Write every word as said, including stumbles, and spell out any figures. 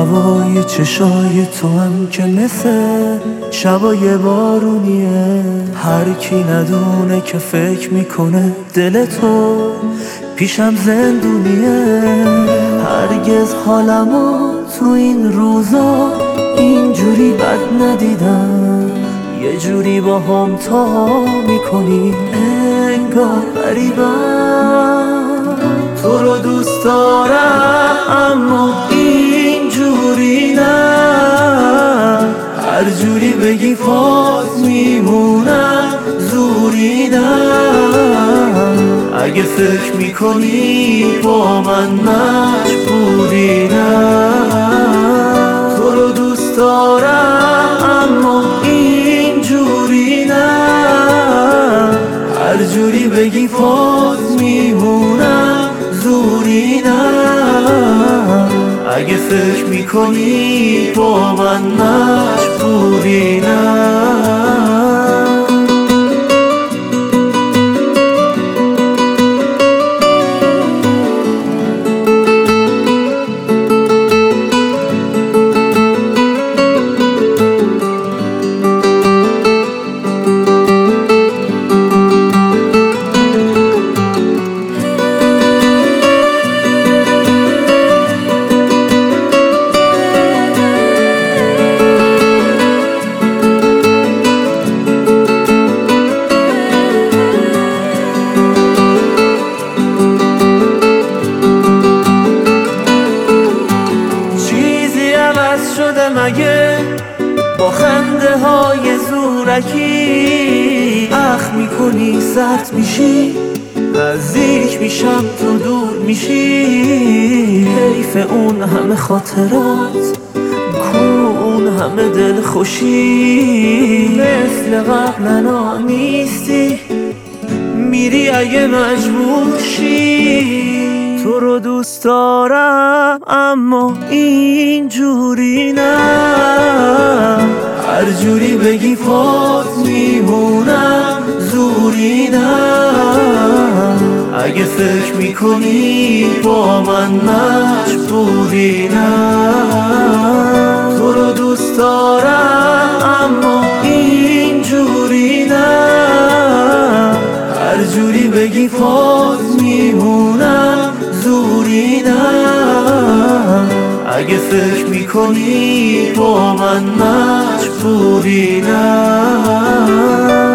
هوای چشای تو هم که مثل شبای بارونیه. هر کی ندونه که فکر میکنه دل تو پیشم زندونیه. هرگز حالمو تو این روزا اینجوری بد ندیدم. یه جوری با هم تا میکنی انگار غریبم. تو رو دوست دارم اما اینجوری نه. هر جوری بگی پاس میمونم زوری نه. اگه فکر میکنی با من مجبوری نه. تو رو دوست دارم اما اینجوری نه. هر جوری بگی پاس میمونم زوری نه. اگه فکر میکنی با من مجبوری نه. شده مگه با خنده های زورکی؟ اخ میکنی سرد میشی نزدیک میشم تو دور میشی. حیف اون همه خاطرات کو اون همه دل خوشی. مثل قبلنا نیستی میری اگه مجبور شی. تو رو دوست دارم اما اینجوری نه. هر جوری بگی پاس میمونم زوری نه. اگه فکر میکنی با من مجبوری نه. تو رو دوست دارم اما اینجوری نه. هر جوری بگی پاس میمونم زوری نه. اگه فکر میکنی با من مجبوری نه.